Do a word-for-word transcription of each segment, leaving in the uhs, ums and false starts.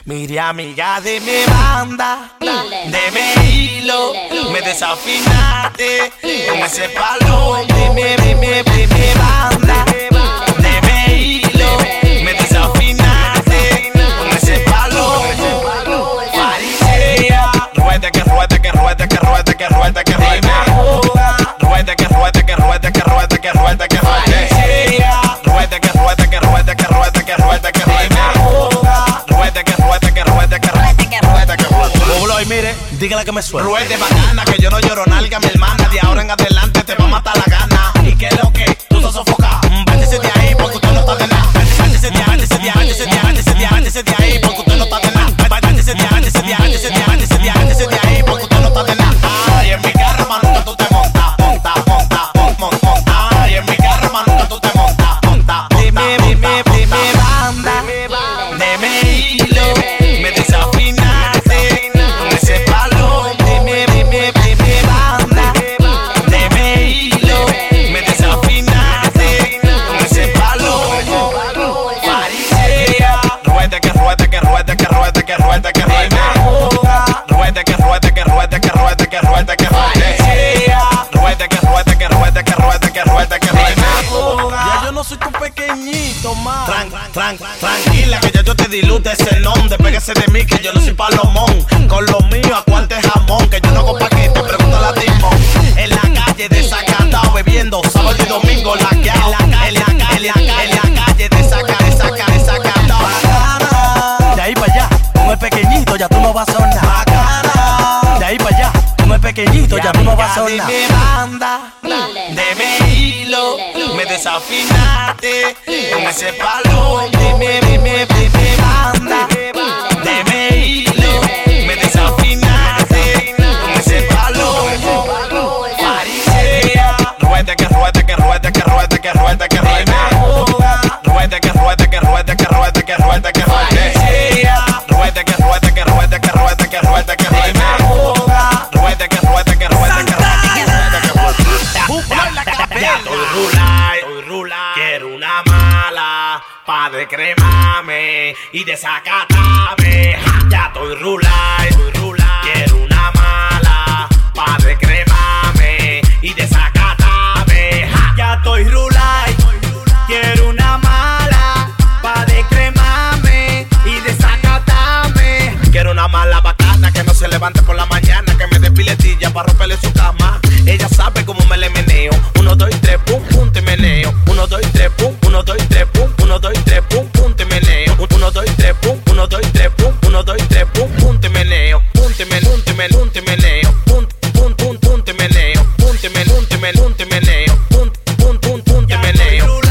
Mire, amiga de mi banda, de mi hilo, me desafinaste con ese palo. De mi, de mi, de mi banda, de mi hilo, me desafinaste con ese palo. Farisea, ruede que ruede que ruede que ruede que ruede que ruede, ruede que ruede que ruede que ruede que ruede que ruede, ruede que ruede que ruede que ruede que ruede que ruede. Y mire, dígale que me suelta. Ruede bacana, que yo no lloro nalga, mi hermana. De ahora en adelante te va a matar la gana. ¿Y qué es lo que? Tú estás sofocada. Váyase de ahí porque usted no está de nada. Váyase de ahí, váyase de ahí, váyase de ahí, váyase de ahí, váyase de ahí porque usted no está de nada. Váyase de ahí, váyase de ahí, váyase de ahí, váyase de ahí, váyase de ahí porque usted no está de nada. Ay, en mi carro, man, nunca tú te montas. Monta, monta, monta, monta. Ay, en mi carro, man, nunca tú te montas. Monta, monta, monta, monta. De mi banda, de mi hilo, me desafinaste. Ese palo de mi, de mi, de mi banda, de mi hilo, me desafinaste con ese palo. Farisea, ruede que ruede que ruede que ruede que ruede que ruede, ruede que ruede que ruede que ruede que ruede que ruede, ruede que ruede que ruede que ruede que ruede que ruede. Ya yo no soy tu pequeñito más. Tran, tran, tranquila que ya yo te dilute ese nombre. Pégase de mí que yo no soy palomón. Con lo mío a cuánto es jamón, que yo no hago paquete, pregúntale a Timón. En la calle desacatado bebiendo sábado y domingo laqueado. En la, en la calle, en la, en la calle desacatado, desacatado, desacatado. Bacana. De ahí para allá, como es pequeñito ya tú no vas a sonar. Bacana. De ahí para allá, como es pequeñito ya tú no vas a sonar. De mi banda, de mi hilo, me desafinaste con ese palo. De mi, de mi, de mi banda, de mi hilo, me desafinaste con ese palo. Farisea, ruede que ruede que ruede que ruede que ruede que ruede, ruede que ruede que ruede que ruede que ruede que ruede, ruede que ruede que ruede que ruede que ruede que ruede, ruede que ruede que ruede que ruede que ruede. Ya estoy rulay, estoy rulay, quiero una mala pa' decremarme y desacatarme. Ya estoy rulay, estoy rulay, quiero una mala pa' decremarme y desacatarme. Ya estoy rulay, quiero una mala pa' decremarme y desacatarme. Quiero una mala bacana que no se levante por la mañana, que me dé piletilla pa' romperle su cama. Ella sabe cómo me le meneo. Uno, dos, tres, pum, pum, te meneo. Uno, dos, tres, pum, uno, dos, tres, pum, uno, dos, tres, pum, pum, te meneo. Uno, dos, tres, pum, uno, dos, tres, pum, uno, dos, tres, pum, pum, te meneo. Pum, te meneo, pum, te meneo, pum, te meneo. Pum, pum, pum, pum, te meneo. Pum, te meneo, pum, te meneo, pum, te meneo. Pum, pum, pum, pum, te meneo.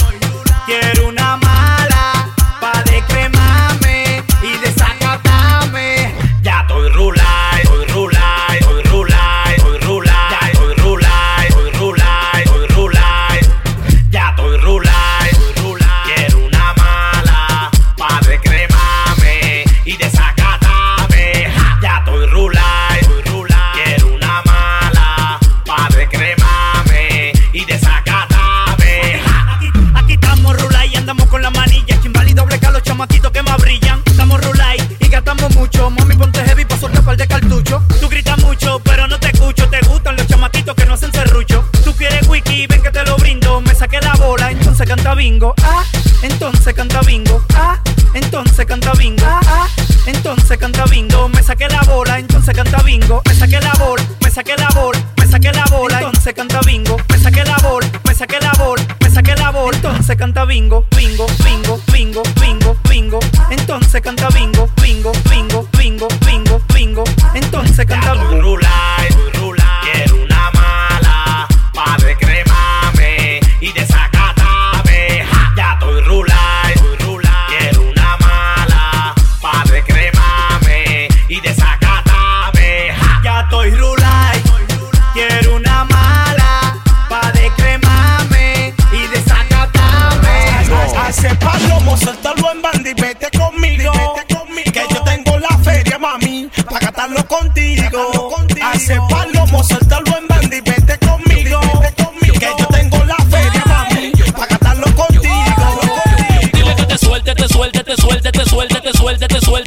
Quiero una mala pa' decremarme y desacatarme. Ya estoy rulay, estoy rulay, estoy rulay, estoy rulay, estoy rulay, estoy rulay, estoy rulay. Ya estoy rulay, estoy rulay. Quiero una mala pa' decremarme y desacatarme. Ya estoy rulay, estoy rulay. Quiero una mala pa' decremarme y desacatarme. Aquí, aquí estamos rulay y andamos con la manilla. Chimbal y doble K, los chamaquitos que más brillan. Estamos rulay y gastamos mucho. Mami, ponte heavy pa' soltar par de cartucho. Tú gritas mucho, pero no te escucho. Te gustan los chamaquitos que no hacen serrucho. Tú quieres wiki, ven que te lo brindo. Me saqué la bola, entonces canta bingo. Ah, entonces canta bingo. Ah, entonces canta bingo. Ah, ah, entonces canta bingo. Me saqué la bola, entonces canta bingo. Me saqué la bola, me saqué la bola, me saqué la bola, entonces canta bingo. Me saqué la bola, me saqué la bola, me saqué la bola, entonces canta bingo, bingo, bingo, bingo, bingo, bingo. Entonces canta bingo, bingo, bingo, bingo, bingo, bingo. Entonces canta bingo. Estoy rulay, estoy rulay. Quiero una mala pa' decremarme y desacatarme. Ya estoy rulay, estoy rulay. Quiero una mala pa' decremarme y desacatarme. Ya estoy rulay, quiero una mala pa' decremarme y desacatarme. Hace palomo, suéltalo en banda y vete conmigo. Que yo tengo la feria, mami, pa' gastarlo contigo. Hace palomo, suéltalo en banda y vete conmigo. Que yo tengo la feria, mami, pa' gastarlo contigo. Dile que te suelte, te suelte, te suelte, te suelte, te suelte, te suelte.